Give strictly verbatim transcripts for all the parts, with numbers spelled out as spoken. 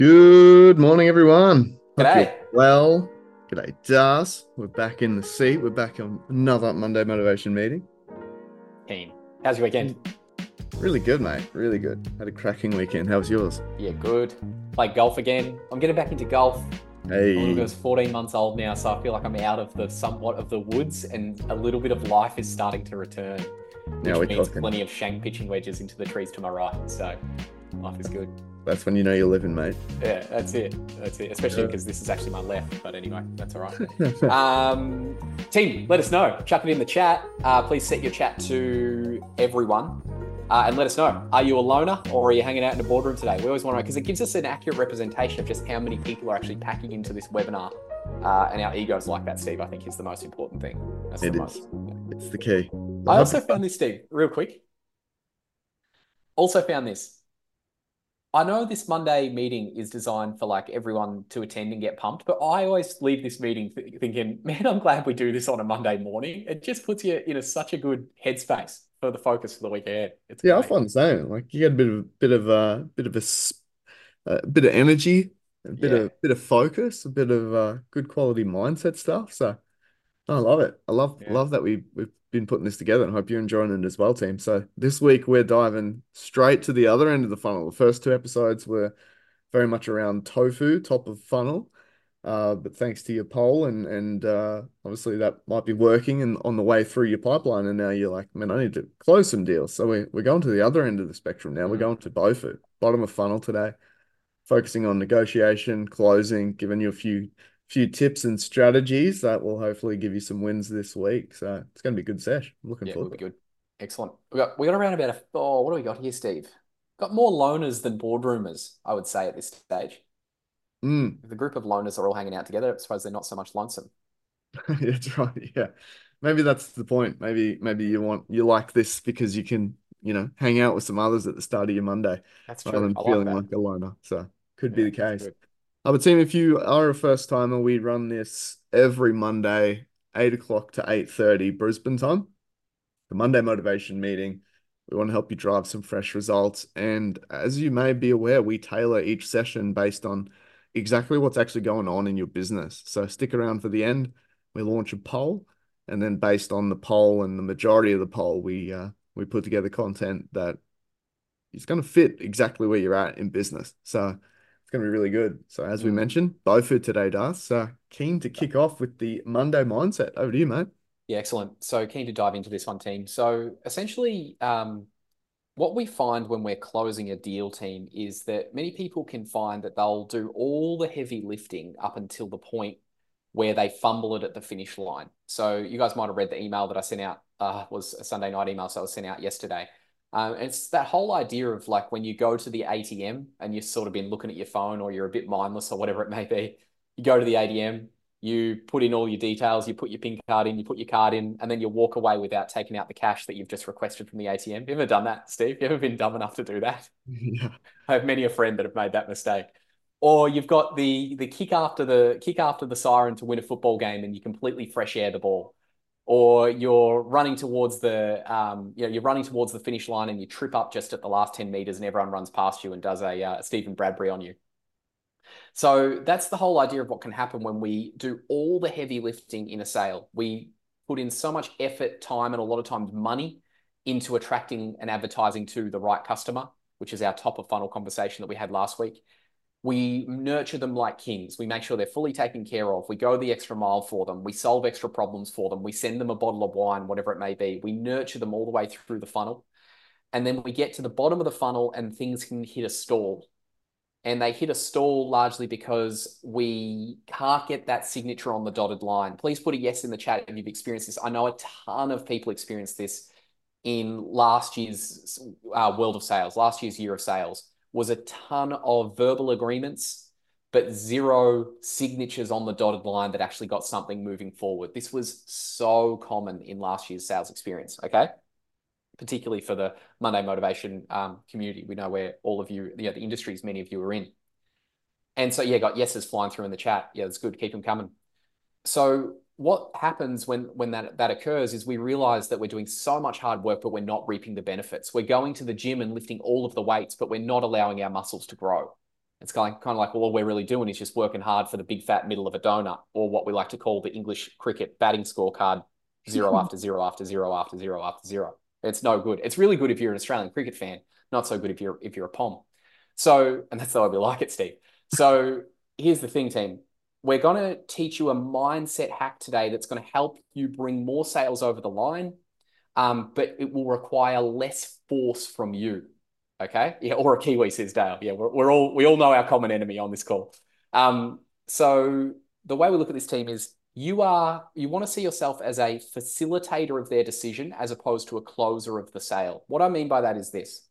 Good morning, everyone. Hope you're G'day. well. G'day, Das. We're back in the seat. We're back on another Monday motivation meeting. Team. How's your weekend? Really good, mate. Really good. Had a cracking weekend. How was yours? Yeah, good. Played golf again. I'm getting back into golf. My little Hey, girl's fourteen months old now, so I feel like I'm out of the somewhat of the woods and a little bit of life is starting to return, now which we're means talking. plenty of shank pitching wedges into the trees to my right. So life is good. That's when you know you're living, mate. Yeah, that's it. That's it. Especially Yeah. because this is actually my left. But anyway, that's all right. Um, team, let us know. Chuck it in the chat. Uh, please set your chat to everyone. Uh, and let us know, are you a loner or are you hanging out in a boardroom today? We always want to know because it gives us an accurate representation of just how many people are actually packing into this webinar. Uh, and our egos like that, Steve, I think is the most important thing. That's the It most. is. It's the key. I I hope also found this, Steve, real quick. Also found this. I know this Monday meeting is designed for like everyone to attend and get pumped, but I always leave this meeting th- thinking, man, I'm glad we do this on a Monday morning. It just puts you in a, such a good headspace for the focus for the week ahead. It's yeah, I great. find the same. Like you get a bit of bit of uh bit of a s- a bit of energy, a bit Yeah. of bit of focus, a bit of uh good quality mindset stuff. So I love it. I love Yeah. love that we we've been putting this together and hope you're enjoying it as well, team. So this week we're diving straight to the other end of the funnel. The first two episodes were very much around tofu, top of funnel. Uh, but thanks to your poll and and uh, obviously that might be working and on the way through your pipeline, and now you're like, man, I need to close some deals. So we we're going to the other end of the spectrum now. We're Mm. going to BOFU, bottom of funnel today, focusing on negotiation, closing, giving you a few few tips and strategies that will hopefully give you some wins this week. So it's going to be a good sesh. I'm looking Yeah, it forward would be to it. good. Excellent. We got we got around about a oh, what do we got here, Steve? Got more loners than boardroomers, I would say at this stage. Mm, If the group of loners are all hanging out together, I suppose they're not so much lonesome. that's right. Yeah. Maybe that's the point. Maybe maybe you want you like this because you can, you know, hang out with some others at the start of your Monday That's rather true. than I like feeling that. like a loner. So could be Yeah, the that's case. good. I would team if you are a first timer, we run this every Monday, eight o'clock to eight thirty Brisbane time. The Monday motivation meeting. We want to help you drive some fresh results. And as you may be aware, we tailor each session based on exactly what's actually going on in your business. So stick around for the end. We launch a poll, and then based on the poll and the majority of the poll, we uh, we put together content that is going to fit exactly where you're at in business. So it's going to be really good. So as we Mm. mentioned, both for today, Das. So keen to kick off with the Monday mindset. Over to you, mate. Yeah, excellent. So keen to dive into this one, team. So essentially, um, what we find when we're closing a deal, team, is that many people can find that they'll do all the heavy lifting up until the point where they fumble it at the finish line. So you guys might have read the email that I sent out, uh, was a Sunday night email, so I was sent out yesterday. Um, it's that whole idea of like when you go to the A T M and you've sort of been looking at your phone or you're a bit mindless or whatever it may be, you go to the A T M, you put in all your details, you put your PIN card in, you put your card in, and then you walk away without taking out the cash that you've just requested from the A T M. You ever done that, Steve? You ever been dumb enough to do that? Yeah. I have many a friend that have made that mistake. Or you've got the the kick after the kick after the siren to win a football game and you completely fresh air the ball. Or you're running towards the um, you know, you're running towards the finish line and you trip up just at the last ten meters and everyone runs past you and does a uh, Stephen Bradbury on you. So that's the whole idea of what can happen when we do all the heavy lifting in a sale. We put in so much effort, time, and a lot of times money into attracting and advertising to the right customer, which is our top of funnel conversation that we had last week. We nurture them like kings. We make sure they're fully taken care of. We go the extra mile for them. We solve extra problems for them. We send them a bottle of wine, whatever it may be. We nurture them all the way through the funnel. And then we get to the bottom of the funnel and things can hit a stall, and they hit a stall largely because we can't get that signature on the dotted line. Please put a yes in the chat if you've experienced this. I know a ton of people experienced this in last year's uh, world of sales, last year's year of sales, was a ton of verbal agreements, but zero signatures on the dotted line that actually got something moving forward. This was so common in last year's sales experience. Okay, particularly for the Monday Motivation um, community. We know where all of you, you know, the industries many of you are in. And so, yeah, got yeses flying through in the chat. Yeah, that's good. Keep them coming. So what happens when when that that occurs is we realize that we're doing so much hard work, but we're not reaping the benefits. We're going to the gym and lifting all of the weights, but we're not allowing our muscles to grow. It's kind of, kind of like, well, all we're really doing is just working hard for the big fat middle of a donut, or what we like to call the English cricket batting scorecard, zero after zero after zero after zero after zero. It's no good. It's really good if you're an Australian cricket fan, not so good if you're if you're a Pom. So, and that's the way we like it, Steve. So here's the thing, team. We're going to teach you a mindset hack today that's going to help you bring more sales over the line, um, but it will require less force from you. Okay. Yeah. Or a Kiwi, says Dale. Yeah. We're, we're all, we all know our common enemy on this call. Um, so the way we look at this team is you are, you want to see yourself as a facilitator of their decision as opposed to a closer of the sale. What I mean by that is this.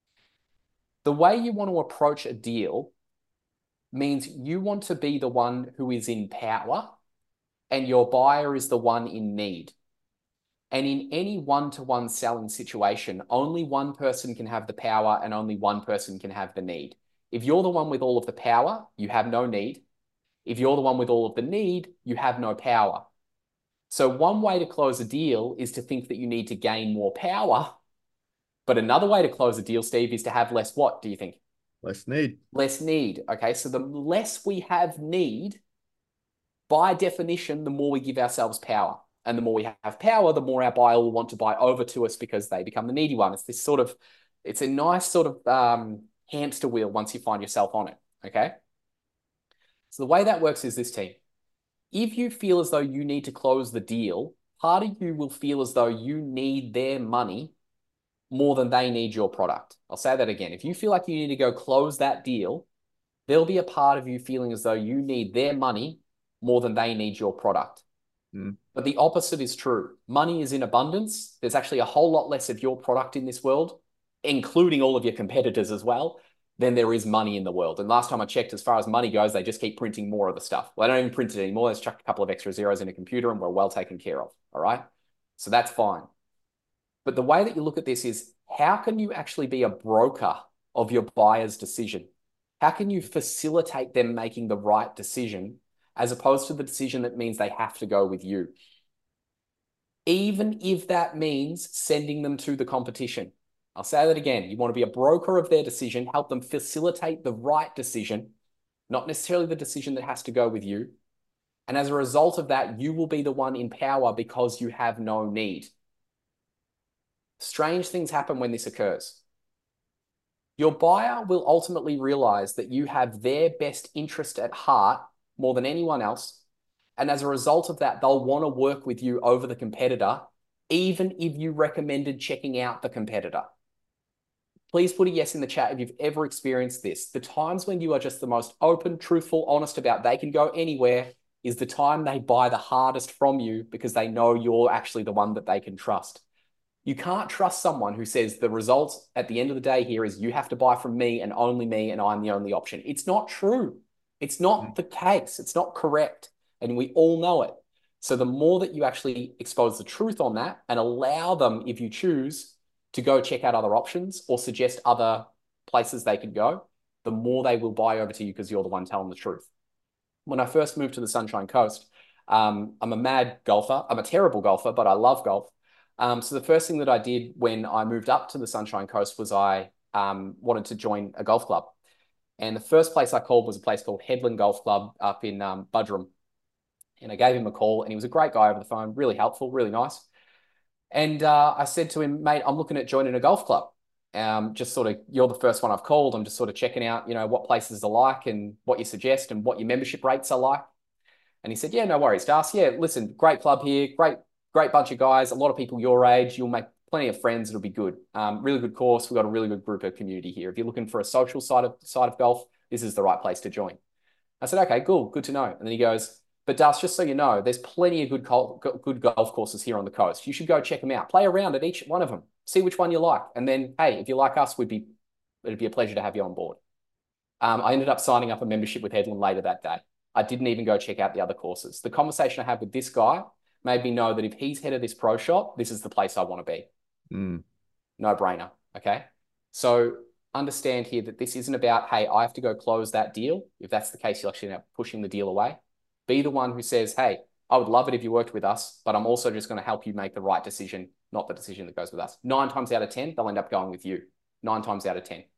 The way you want to approach a deal means you want to be the one who is in power and your buyer is the one in need. And in any one-to-one selling situation, only one person can have the power and only one person can have the need. If you're the one with all of the power, you have no need. If you're the one with all of the need, you have no power. So one way to close a deal is to think that you need to gain more power. But another way to close a deal, Steve, is to have less what, do you think? Less need. Less need. Okay, so the less we have need, by definition, the more we give ourselves power. And the more we have power, the more our buyer will want to buy over to us because they become the needy one. It's this sort of, it's a nice sort of um, hamster wheel once you find yourself on it, okay? So the way that works is this, team. If you feel as though you need to close the deal, part of you will feel as though you need their money more than they need your product. I'll say that again. If you feel like you need to go close that deal, there'll be a part of you feeling as though you need their money more than they need your product. Mm. But the opposite is true. Money is in abundance. There's actually a whole lot less of your product in this world, including all of your competitors as well, than there is money in the world. And last time I checked, as far as money goes, they just keep printing more of the stuff. Well, they don't even print it anymore. They just chuck a couple of extra zeros in a computer and we're well taken care of. All right. So that's fine. But the way that you look at this is, how can you actually be a broker of your buyer's decision? How can you facilitate them making the right decision as opposed to the decision that means they have to go with you? Even if that means sending them to the competition. I'll say that again. You want to be a broker of their decision, help them facilitate the right decision, not necessarily the decision that has to go with you. And as a result of that, you will be the one in power because you have no need. Strange things happen when this occurs. Your buyer will ultimately realize that you have their best interest at heart more than anyone else. And as a result of that, they'll want to work with you over the competitor, even if you recommended checking out the competitor. Please put a yes in the chat if you've ever experienced this. The times when you are just the most open, truthful, honest about they can go anywhere is the time they buy the hardest from you because they know you're actually the one that they can trust. You can't trust someone who says the results at the end of the day here is you have to buy from me and only me and I'm the only option. It's not true. It's not the case. It's not correct. And we all know it. So the more that you actually expose the truth on that and allow them, if you choose, to go check out other options or suggest other places they could go, the more they will buy over to you because you're the one telling the truth. When I first moved to the Sunshine Coast, um, I'm a mad golfer. I'm a terrible golfer, but I love golf. Um, so the first thing that I did when I moved up to the Sunshine Coast was I um, wanted to join a golf club. And the first place I called was a place called Headland Golf Club up in um, Budrum. And I gave him a call and he was a great guy over the phone, really helpful, really nice. And uh, I said to him, mate, I'm looking at joining a golf club. Um, just sort of, you're the first one I've called. I'm just sort of checking out, you know, what places are like and what you suggest and what your membership rates are like. And he said, yeah, no worries, Das. Yeah, listen, great club here, great Great bunch of guys, a lot of people your age. You'll make plenty of friends. It'll be good. Um, really good course. We've got a really good group of community here. If you're looking for a social side of side of golf, this is the right place to join. I said, okay, cool, good to know. And then he goes, but Das, just so you know, there's plenty of good good golf courses here on the coast. You should go check them out. Play around at each one of them. See which one you like. And then, hey, if you like us, we'd be it'd be a pleasure to have you on board. Um, I ended up signing up a membership with Headland later that day. I didn't even go check out the other courses. The conversation I had with this guy made me know that if he's head of this pro shop, this is the place I want to be. Mm. No brainer. Okay. So understand here that this isn't about, hey, I have to go close that deal. If that's the case, you'll actually end up pushing the deal away. Be the one who says, hey, I would love it if you worked with us, but I'm also just going to help you make the right decision, not the decision that goes with us. Nine times out of ten, they'll end up going with you. Nine times out of ten.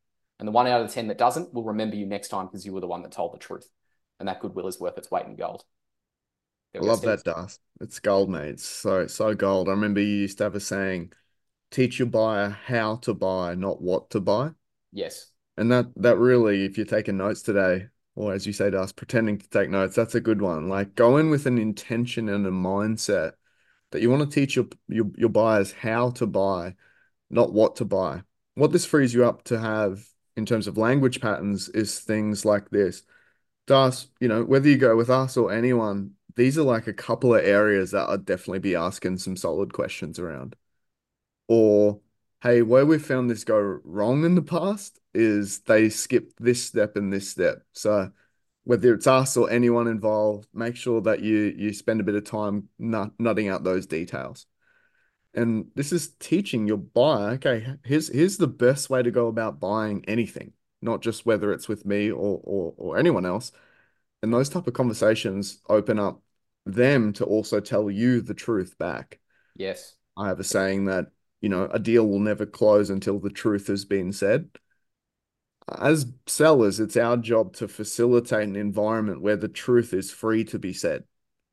And the one out of the ten that doesn't will remember you next time because you were the one that told the truth. And that goodwill is worth its weight in gold. There I we go, love Steve. that, Das. It's gold, mate. It's so, so gold. I remember you used to have a saying, teach your buyer how to buy, not what to buy. Yes. And that that really, if you're taking notes today, or as you say to us, pretending to take notes, that's a good one. Like go in with an intention and a mindset that you want to teach your your, your buyers how to buy, not what to buy. What this frees you up to have in terms of language patterns is things like this. Das, you know, whether you go with us or anyone, these are like a couple of areas that I'd definitely be asking some solid questions around. Or, hey, where we've found this go wrong in the past is they skip this step and this step. So whether it's us or anyone involved, make sure that you you spend a bit of time nut, nutting out those details. And this is teaching your buyer, okay, here's here's the best way to go about buying anything, not just whether it's with me or or or anyone else. And those type of conversations open up them to also tell you the truth back. Yes. I have a saying that, you know, a deal will never close until the truth has been said. As sellers, it's our job to facilitate an environment where the truth is free to be said.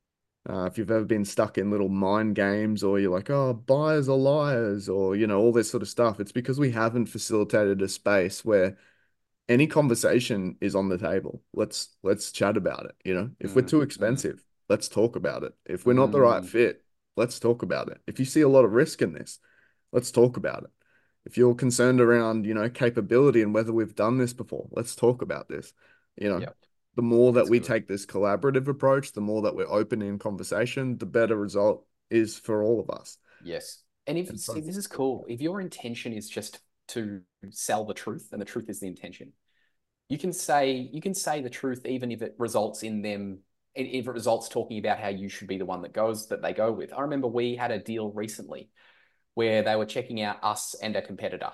Uh, if you've ever been stuck in little mind games or you're like, oh, buyers are liars or, you know, all this sort of stuff, it's because we haven't facilitated a space where any conversation is on the table. Let's let's chat about it. You know, if we're Mm, too mm, expensive, let's talk about it. If we're not the right mm. fit, let's talk about it. If you see a lot of risk in this, let's talk about it. If you're concerned around, you know, capability and whether we've done this before, let's talk about this. You know, Yep. the more that That's we good. take this collaborative approach, the more that we're open in conversation, the better result is for all of us. Yes. And if And so, Steve, this is cool. If your intention is just to sell the truth and the truth is the intention, you can say you can say the truth even if it results in them if it results talking about how you should be the one that goes that they go with. I remember we had a deal recently where they were checking out us and a competitor,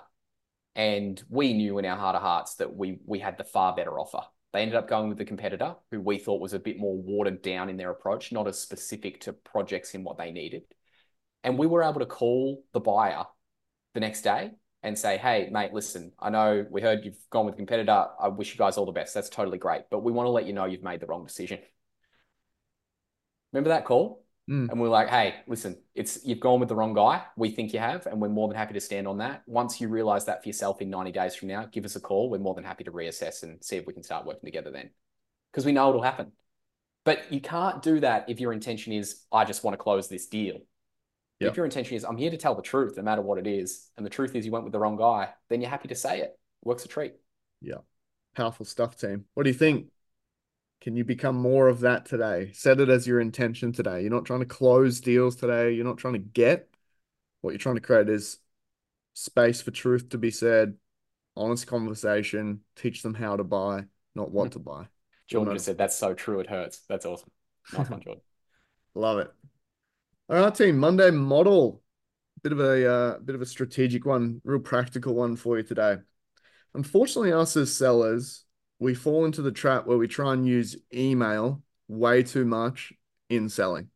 and we knew in our heart of hearts that we we had the far better offer. They ended up going with the competitor who we thought was a bit more watered down in their approach, not as specific to projects in what they needed. And we were able to call the buyer the next day and say, hey, mate, listen, I know we heard you've gone with a competitor. I wish you guys all the best. That's totally great. But we want to let you know you've made the wrong decision. Remember that call? mm, And we're like, hey, listen, it's you've gone with the wrong guy. We think you have, and we're more than happy to stand on that. Once you realize that for yourself in ninety days from now, give us a call. We're more than happy to reassess and see if we can start working together then. Because we know it'll happen. But you can't do that if your intention is, I just want to close this deal. yeah, If your intention is, I'm here to tell the truth, no matter what it is, and the truth is you went with the wrong guy, then you're happy to say it. Works a treat. yeah. Powerful stuff, team. What do you think? Can you become more of that today? Set it as your intention today. You're not trying to close deals today. You're not trying to get. What you're trying to create is space for truth to be said, honest conversation, teach them how to buy, not what to buy. You'll Jordan just notice. said, that's so true, it hurts. That's awesome. Nice one, Jordan. Love it. All right, team. Monday model. Bit of a uh, bit of a strategic one, real practical one for you today. Unfortunately, us as sellers, we fall into the trap where we try and use email way too much in selling.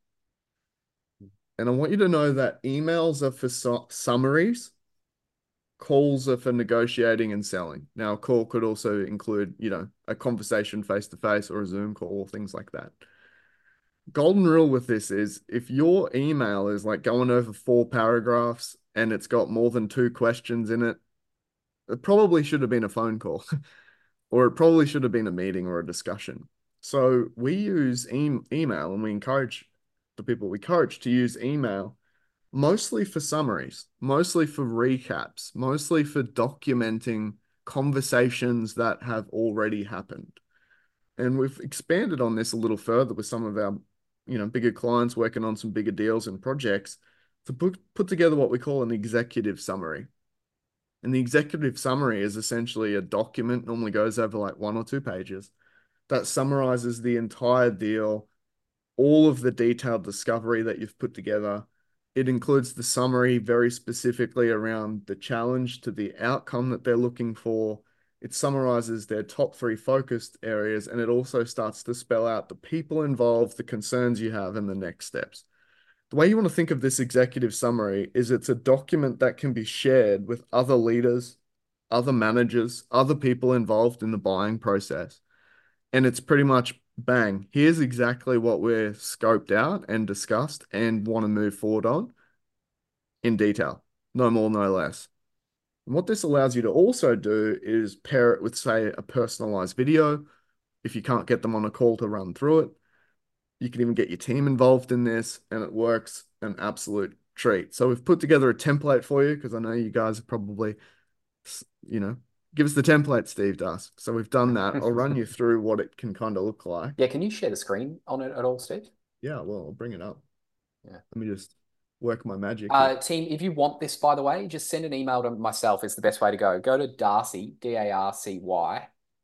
And I want you to know that emails are for su summaries, calls are for negotiating and selling. Now, a call could also include, you know, a conversation face to face or a Zoom call, things like that. Golden rule with this is if your email is like going over four paragraphs and it's got more than two questions in it, it probably should have been a phone call or it probably should have been a meeting or a discussion. So we use e email and we encourage the people we coach to use email mostly for summaries, mostly for recaps, mostly for documenting conversations that have already happened. And we've expanded on this a little further with some of our, you know, bigger clients working on some bigger deals and projects to put, put together what we call an executive summary. And the executive summary is essentially a document, normally goes over like one or two pages, that summarizes the entire deal, all of the detailed discovery that you've put together. It includes the summary very specifically around the challenge to the outcome that they're looking for. It summarizes their top three focused areas, and it also starts to spell out the people involved, the concerns you have, and the next steps. The way you want to think of this executive summary is it's a document that can be shared with other leaders, other managers, other people involved in the buying process. And it's pretty much bang, here's exactly what we're scoped out and discussed and want to move forward on in detail. No more, no less. And what this allows you to also do is pair it with, say, a personalized video. If you can't get them on a call to run through it, you can even get your team involved in this, and it works an absolute treat. So we've put together a template for you because I know you guys are probably, you know, give us the template, Steve does. So we've done that. I'll run you through what it can kind of look like. Yeah, can you share the screen on it at all, Steve? Yeah, well, I'll bring it up. Yeah. Let me just work my magic here. Uh, team, if you want this, by the way, just send an email to myself. It's the best way to go. Go to Darcy, D A R C Y,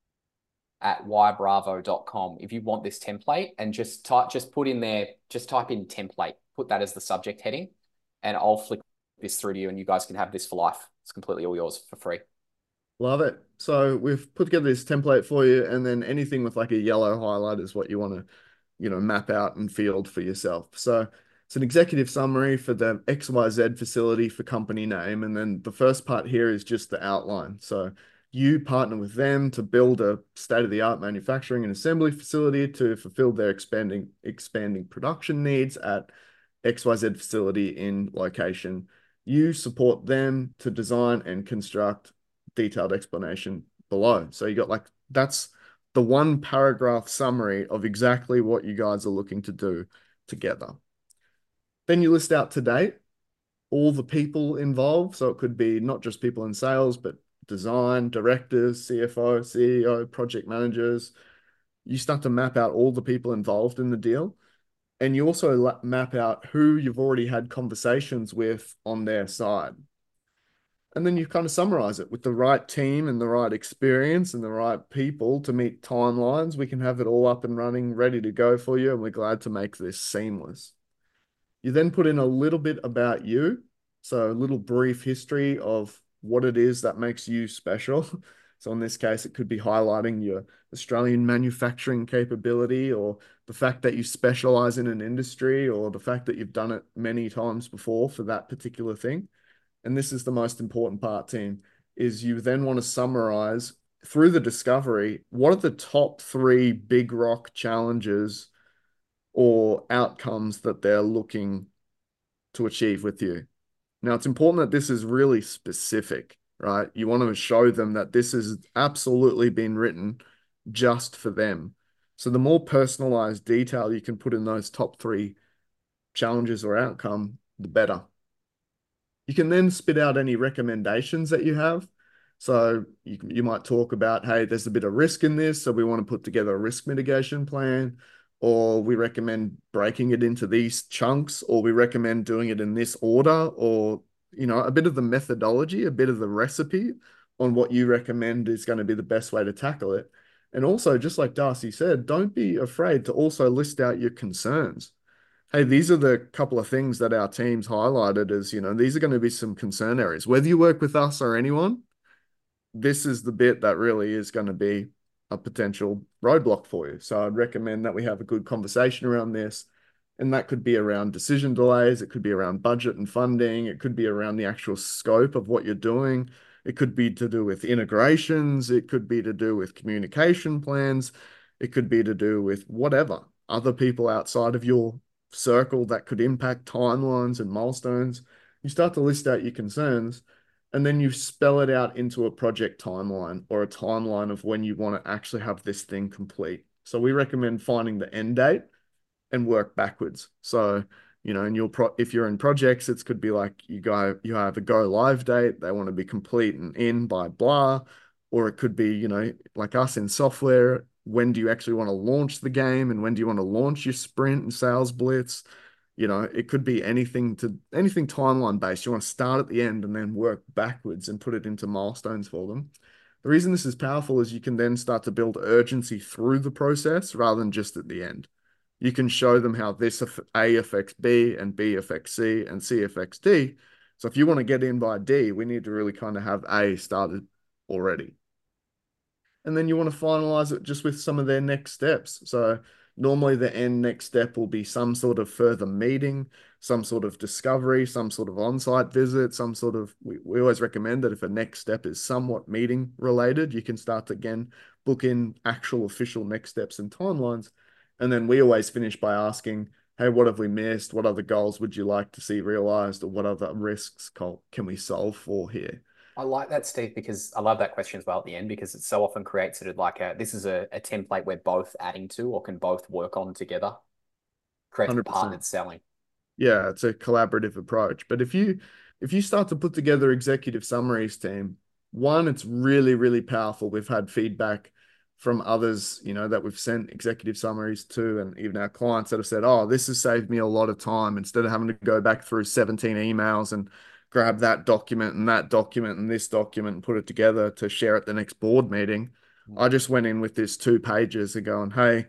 at y bravo dot com if you want this template, and just type, just put in there, just type in template, put that as the subject heading, and I'll flick this through to you and you guys can have this for life. It's completely all yours for free. Love it. So we've put together this template for you, and then anything with like a yellow highlight is what you want to, you know, map out and field for yourself. So it's an executive summary for the X Y Z facility for company name. And then the first part here is just the outline. So you partner with them to build a state-of-the-art manufacturing and assembly facility to fulfill their expanding expanding production needs at X Y Z facility in location. You support them to design and construct detailed explanation below. So you got like, that's the one paragraph summary of exactly what you guys are looking to do together. Then you list out to date all the people involved. So it could be not just people in sales, but design, directors, C F O, C E O, project managers. You start to map out all the people involved in the deal. And you also map out who you've already had conversations with on their side. And then you kind of summarize it with the right team and the right experience and the right people to meet timelines. We can have it all up and running, ready to go for you. And we're glad to make this seamless. You then put in a little bit about you. So a little brief history of what it is that makes you special. So in this case, it could be highlighting your Australian manufacturing capability, or the fact that you specialize in an industry, or the fact that you've done it many times before for that particular thing. And this is the most important part, team, is you then want to summarize through the discovery, what are the top three big rock challenges or outcomes that they're looking to achieve with you. Now, it's important that this is really specific, right? You want to show them that this has absolutely been written just for them. So the more personalized detail you can put in those top three challenges or outcome, the better. You can then spit out any recommendations that you have. So you, you might talk about, hey, there's a bit of risk in this, so we want to put together a risk mitigation plan, or we recommend breaking it into these chunks, or we recommend doing it in this order, or, you know, a bit of the methodology, a bit of the recipe on what you recommend is going to be the best way to tackle it. And also, just like Darcy said, don't be afraid to also list out your concerns. Hey, these are the couple of things that our team's highlighted as, you know, these are going to be some concern areas. Whether you work with us or anyone, this is the bit that really is going to be a potential roadblock for you. So I'd recommend that we have a good conversation around this. And that could be around decision delays. It could be around budget and funding. It could be around the actual scope of what you're doing. It could be to do with integrations. It could be to do with communication plans. It could be to do with whatever, other people outside of your circle that could impact timelines and milestones. You start to list out your concerns, and then you spell it out into a project timeline or a timeline of when you want to actually have this thing complete. So we recommend finding the end date and work backwards. So, you know, and you'll pro if you're in projects, it could be like you go, you have a go live date, they want to be complete and in by blah, or it could be, you know, like us in software, when do you actually want to launch the game and when do you want to launch your sprint and sales blitz? You know, it could be anything to anything timeline based. You want to start at the end and then work backwards and put it into milestones for them. The reason this is powerful is you can then start to build urgency through the process rather than just at the end. You can show them how this A affects B and B affects C and C affects D. So if you want to get in by D, we need to really kind of have A started already. And then you want to finalize it just with some of their next steps. So Normally, the end next step will be some sort of further meeting, some sort of discovery, some sort of on-site visit, some sort of. We, we always recommend that if a next step is somewhat meeting related, you can start to again book in actual official next steps and timelines. And then we always finish by asking, hey, what have we missed? What other goals would you like to see realized? Or what other risks can we solve for here? I like that, Steve, because I love that question as well at the end because it so often creates sort of like a this is a, a template we're both adding to or can both work on together. Creates one hundred percent. partnered selling. Yeah, it's a collaborative approach. But if you if you start to put together executive summaries, team, one, it's really, really powerful. We've had feedback from others, you know, that we've sent executive summaries to, and even our clients that have said, oh, this has saved me a lot of time instead of having to go back through seventeen emails and grab that document and that document and this document and put it together to share at the next board meeting. I just went in with this two pages and going, hey,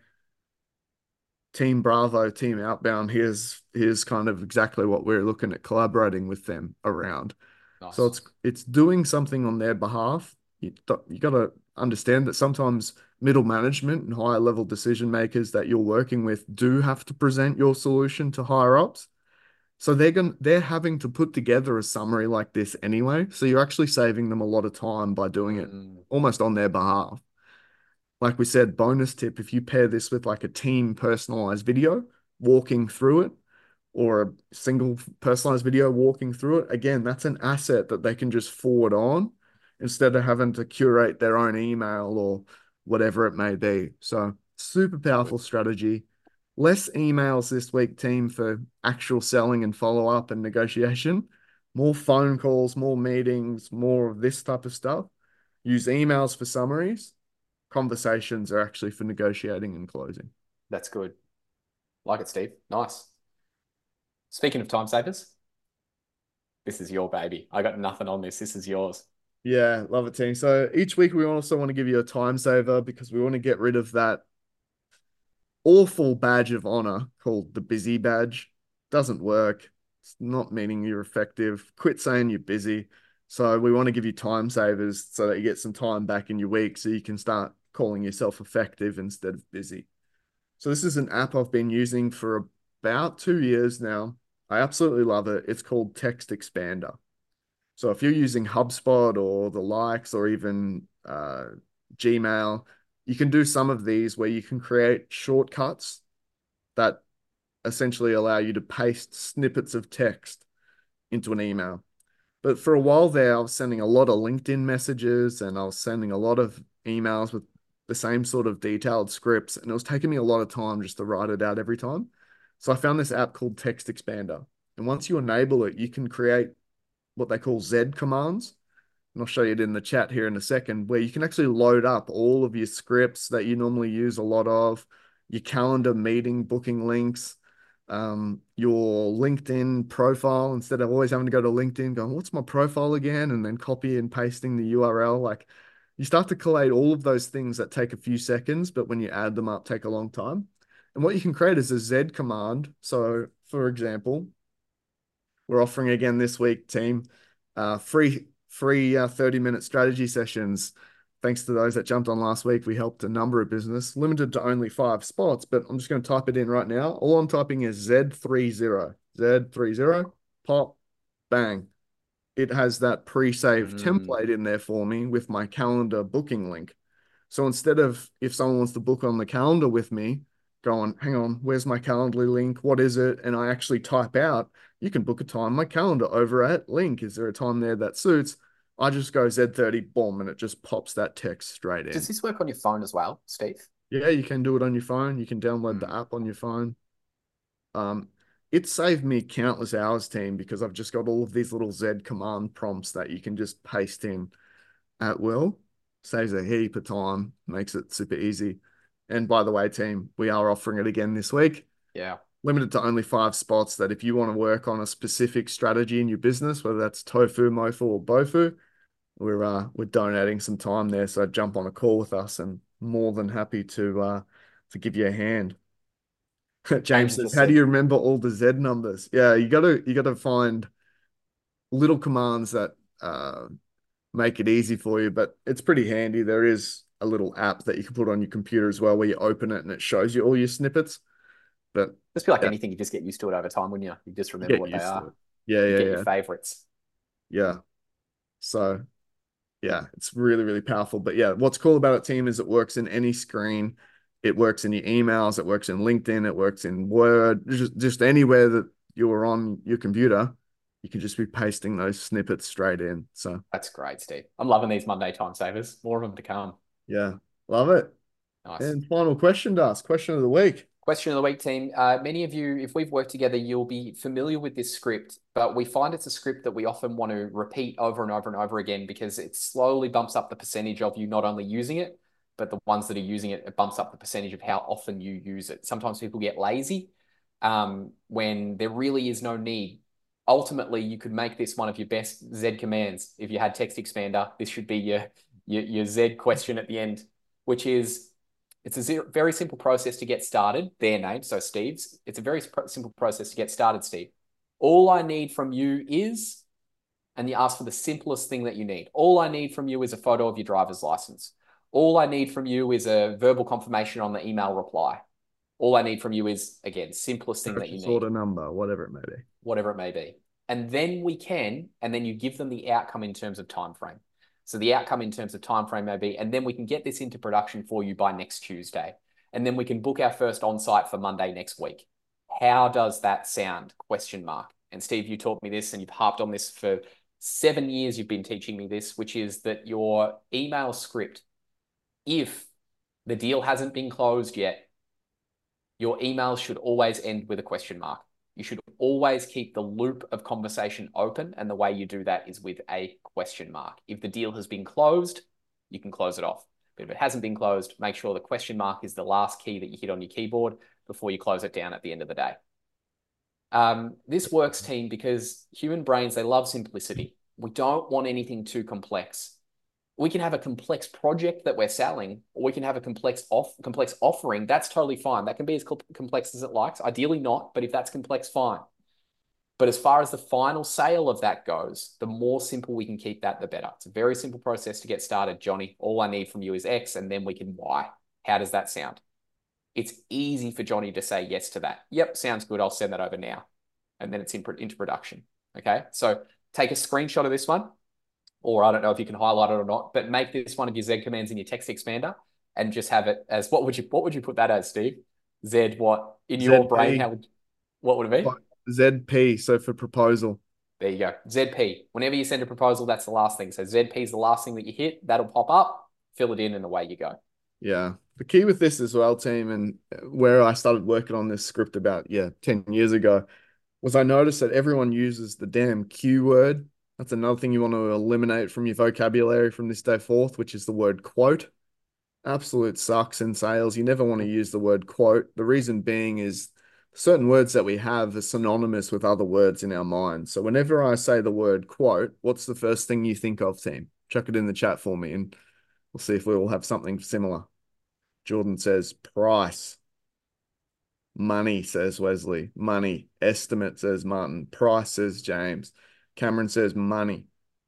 Team Bravo, Team Outbound, here's here's kind of exactly what we're looking at collaborating with them around. So Nice. it's it's doing something on their behalf. You you got to understand that sometimes middle management and higher level decision makers that you're working with do have to present your solution to higher ups. So they're going they're having to put together a summary like this anyway. So you're actually saving them a lot of time by doing it Mm, almost on their behalf. Like we said, bonus tip, if you pair this with like a team personalized video walking through it or a single personalized video walking through it, again, that's an asset that they can just forward on instead of having to curate their own email or whatever it may be. So, super powerful good. strategy. Less emails this week, team, for actual selling and follow up and negotiation. More phone calls, more meetings, more of this type of stuff. Use emails for summaries. Conversations are actually for negotiating and closing. That's good. Like it, Steve. Nice. Speaking of time savers, this is your baby. I got nothing on this. This is yours. Yeah, love it, team. So each week we also want to give you a time saver because we want to get rid of that awful badge of honor called the busy badge. Doesn't work. It's not meaning you're effective. Quit saying you're busy. So we want to give you time savers so that you get some time back in your week so you can start calling yourself effective instead of busy. So this is an app I've been using for about two years now. I absolutely love it. It's called Text Expander. So if you're using HubSpot or the likes or even uh, Gmail, you can do some of these where you can create shortcuts that essentially allow you to paste snippets of text into an email. But for a while there, I was sending a lot of LinkedIn messages and I was sending a lot of emails with the same sort of detailed scripts, and it was taking me a lot of time just to write it out every time. So I found this app called Text Expander. And once you enable it, you can create what they call Z commands. And I'll show you it in the chat here in a second, where you can actually load up all of your scripts that you normally use a lot of, your calendar meeting booking links, um, your LinkedIn profile, instead of always having to go to LinkedIn going, what's my profile again? And then copy and pasting the U R L. Like you start to collate all of those things that take a few seconds, but when you add them up, take a long time. And what you can create is a Z command. So for example, we're offering again this week, team, uh, free free uh, thirty minute strategy sessions. Thanks to those that jumped on last week, we helped a number of business, limited to only five spots, but I'm just going to type it in right now. All I'm typing is Z thirty, Z thirty, pop, bang. It has that pre-saved Mm. template in there for me with my calendar booking link. So instead of if someone wants to book on the calendar with me, going, hang on, where's my Calendly link? What is it? And I actually type out, you can book a time my calendar over at link. Is there a time there that suits? I just go Z thirty, boom, and it just pops that text straight Does in. this work on your phone as well, Steve? Yeah, you can do it on your phone. You can download the Mm. app on your phone. Um, it saved me countless hours, team, because I've just got all of these little Z command prompts that you can just paste in at will. Saves a heap of time, makes it super easy. And by the way, team, we are offering it again this week. Yeah. Limited to only five spots that if you want to work on a specific strategy in your business, whether that's tofu, mofu, or bofu, we're uh, we're donating some time there. So jump on a call with us and more than happy to uh, to give you a hand. James James says, just "How do said, you remember all the Z numbers?" Yeah, you gotta you gotta find little commands that uh, make it easy for you, but it's pretty handy. There is a little app that you can put on your computer as well, where you open it and it shows you all your snippets. But Just be like yeah, anything, you just get used to it over time, wouldn't you? You just remember get what they used to are. it. Yeah, You yeah, get your yeah, favorites. yeah. So yeah, it's really, really powerful. But yeah, what's cool about it, team, is it works in any screen. It works in your emails. It works in LinkedIn. It works in Word. Just, just anywhere that you're on your computer, you can just be pasting those snippets straight in. So That's great, Steve. I'm loving these Monday time savers. More of them to come. yeah, love it. Nice. And final question to ask, question of the week. Question of the week, team. Uh, many of you, if we've worked together, you'll be familiar with this script, but we find it's a script that we often want to repeat over and over and over again because it slowly bumps up the percentage of you not only using it, but the ones that are using it, it bumps up the percentage of how often you use it. Sometimes people get lazy um, when there really is no need. Ultimately, you could make this one of your best Z commands. If you had Text Expander, this should be your, your, your Z question at the end, which is, it's a zero, very simple process to get started. Their name, so Steve's. It's a very simple process to get started, Steve. All I need from you is, and you ask for the simplest thing that you need. All I need from you is a photo of your driver's license. All I need from you is a verbal confirmation on the email reply. All I need from you is, again, simplest thing that you Purchase need, order number, whatever it may be. whatever it may be. And then we can, and then you give them the outcome in terms of time frame. So the outcome in terms of time frame may be, and then we can get this into production for you by next Tuesday. And then we can book our first on-site for Monday next week. How does that sound? Question mark. And Steve, you taught me this and you've harped on this for seven years. You've been teaching me this, which is that your email script, if the deal hasn't been closed yet, your emails should always end with a question mark. You should always keep the loop of conversation open. And the way you do that is with a question mark. If the deal has been closed, you can close it off. But if it hasn't been closed, make sure the question mark is the last key that you hit on your keyboard before you close it down at the end of the day. Um, this works, team, because human brains, they love simplicity. We don't want anything too complex. We can have a complex project that we're selling, or we can have a complex off complex offering. That's totally fine. That can be as complex as it likes. Ideally not, but if that's complex, fine. But as far as the final sale of that goes, the more simple we can keep that, the better. It's a very simple process to get started, Johnny. All I need from you is X, and then we can Y. How does that sound? It's easy for Johnny to say yes to that. Yep, sounds good. I'll send that over now. And then it's in, into production. Okay, so take a screenshot of this one, or I don't know if you can highlight it or not, but make this one of your Z commands in your text expander and just have it as, what would you what would you put that as, Steve? Z what? In your brain, Z P. how would, what would it be? Z P, so for proposal. There you go. Z P. Whenever you send a proposal, that's the last thing. So Z P is the last thing that you hit. That'll pop up, fill it in, and away you go. Yeah. The key with this as well, team, and where I started working on this script about, yeah, ten years ago, was I noticed that everyone uses the damn Q word. That's another thing you want to eliminate from your vocabulary from this day forth, which is the word quote. Absolute sucks in sales. You never want to use the word quote. The reason being is certain words that we have are synonymous with other words in our mind. So whenever I say the word quote, what's the first thing you think of, team? Chuck it in the chat for me and we'll see if we all have something similar. Jordan says price. Money, says Wesley. Money. Estimate, says Martin. Price, says James. Cameron says money.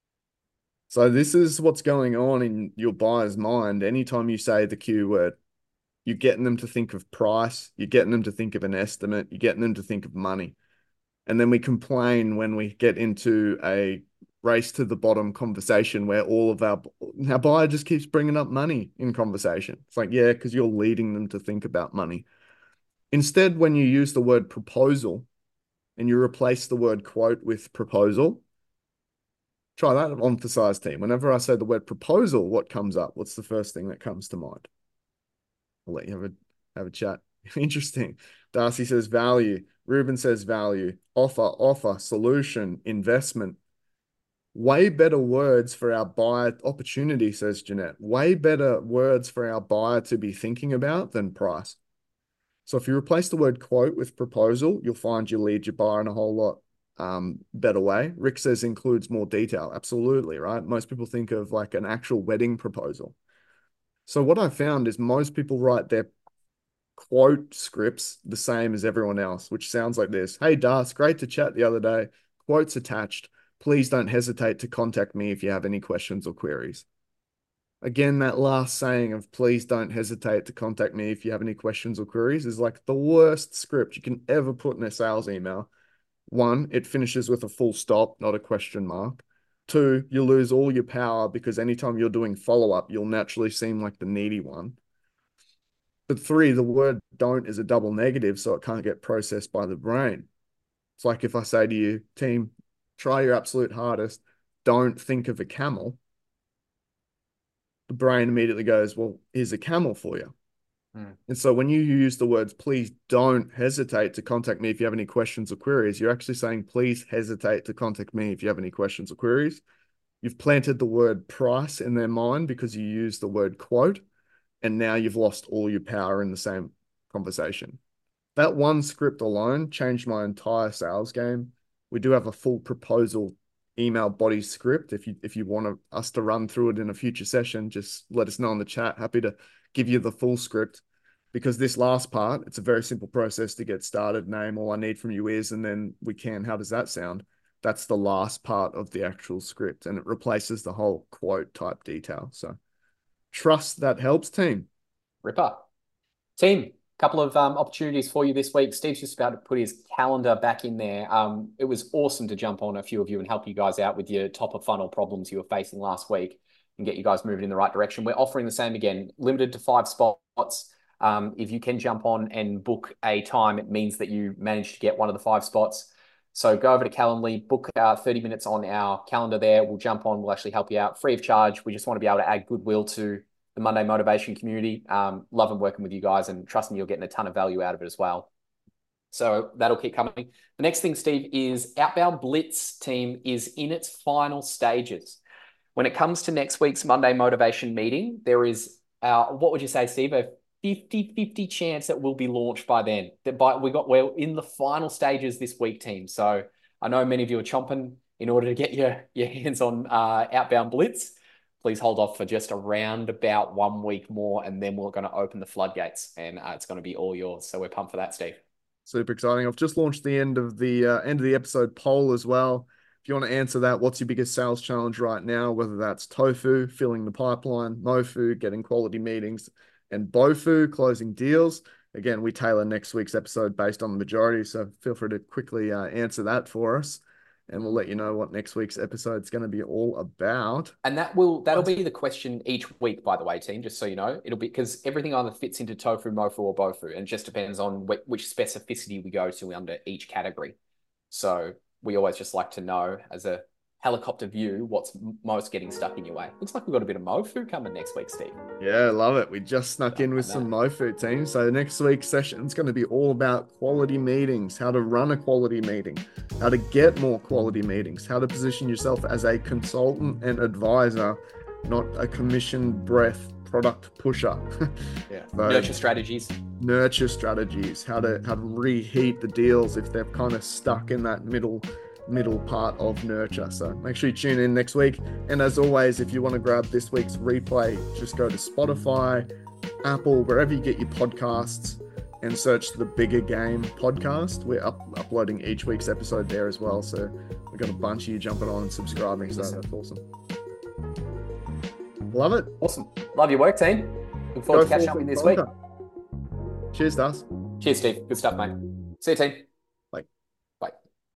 So this is what's going on in your buyer's mind. Anytime you say the Q word, you're getting them to think of price. You're getting them to think of an estimate. You're getting them to think of money. And then we complain when we get into a race to the bottom conversation where all of our, our buyer just keeps bringing up money in conversation. It's like, yeah, because you're leading them to think about money. Instead, when you use the word proposal and you replace the word quote with proposal, try that on for size team. Whenever I say the word proposal, what comes up? What's the first thing that comes to mind? I'll let you have a have a chat. Interesting. Darcy says value. Ruben says value. Offer, offer, solution, investment. Way better words for our buyer opportunity, says Jeanette. Way better words for our buyer to be thinking about than price. So if you replace the word quote with proposal, you'll find you lead your buyer in a whole lot um, better way. Rick says includes more detail. Absolutely, right? Most people think of like an actual wedding proposal. So what I found is most people write their quote scripts the same as everyone else, which sounds like this. Hey, Das, great to chat the other day. Quotes attached. Please don't hesitate to contact me if you have any questions or queries. Again, that last saying of please don't hesitate to contact me if you have any questions or queries is like the worst script you can ever put in a sales email. One, it finishes with a full stop, not a question mark. Two, you lose all your power because anytime you're doing follow-up, you'll naturally seem like the needy one. But three, the word don't is a double negative, so it can't get processed by the brain. It's like if I say to you, team, try your absolute hardest, don't think of a camel. The brain immediately goes, well, here's a camel for you. Mm. And so when you use the words, please don't hesitate to contact me if you have any questions or queries, you're actually saying, please hesitate to contact me if you have any questions or queries. You've planted the word price in their mind because you use the word quote, and now you've lost all your power in the same conversation. That one script alone changed my entire sales game. We do have a full proposal email body script. If you if you want to, us to run through it in a future session, just let us know in the chat. Happy to give you the full script, because this last part, it's a very simple process to get started. Name, all I need from you is, and then we can. How does that sound? That's the last part of the actual script, and it replaces the whole quote type detail. So trust that helps, team. Ripper. Team, couple of um, opportunities for you this week. Steve's just about to put his calendar back in there. Um, it was awesome to jump on a few of you and help you guys out with your top of funnel problems you were facing last week and get you guys moving in the right direction. We're offering the same again, limited to five spots. Um, if you can jump on and book a time, it means that you managed to get one of the five spots. So go over to Calendly, book uh, thirty minutes on our calendar there. We'll jump on. We'll actually help you out free of charge. We just want to be able to add goodwill to the Monday Motivation community. Um, loving working with you guys, and trust me, you're getting a ton of value out of it as well. So that'll keep coming. The next thing, Steve, is Outbound Blitz team is in its final stages. When it comes to next week's Monday Motivation meeting, there is, uh, what would you say, Steve, a fifty fifty chance that will be launched by then. That by we got we're in the final stages this week, team. So I know many of you are chomping in order to get your, your hands on uh, Outbound Blitz. Please hold off for just around about one week more, and then we're going to open the floodgates, and uh, it's going to be all yours. So we're pumped for that, Steve. Super exciting. I've just launched the end of the uh, end of the episode poll as well. If you want to answer that, what's your biggest sales challenge right now? Whether that's tofu, filling the pipeline, mofu, getting quality meetings, and bofu, closing deals. Again, we tailor next week's episode based on the majority, so feel free to quickly uh, answer that for us, and we'll let you know what next week's episode is going to be all about. And that will that'll be the question each week, by the way, team. Just so you know, it'll be because everything either fits into tofu, mofu, or bofu, and it just depends on wh which specificity we go to under each category. So we always just like to know, as a helicopter view, what's most getting stuck in your way. Looks like we've got a bit of mofu coming next week, Steve. Yeah, love it. We just snuck in with some mofu, team. So next week's session is going to be all about quality meetings, how to run a quality meeting, how to get more quality meetings, how to position yourself as a consultant and advisor, not a commission breath product pusher. Yeah. So, nurture strategies. Nurture strategies, how to how to reheat the deals if they're kind of stuck in that middle middle part of nurture. So make sure you tune in next week. And as always, if you want to grab this week's replay, just go to Spotify, Apple, wherever you get your podcasts, and search the Bigger Game podcast. We're up, uploading each week's episode there as well. So we've got a bunch of you jumping on and subscribing. So that's awesome. Love it. Awesome. Love your work, team. Look forward Go to catching up with you this week. Cheers, Das. Cheers, Steve. Good stuff, mate. See you, team.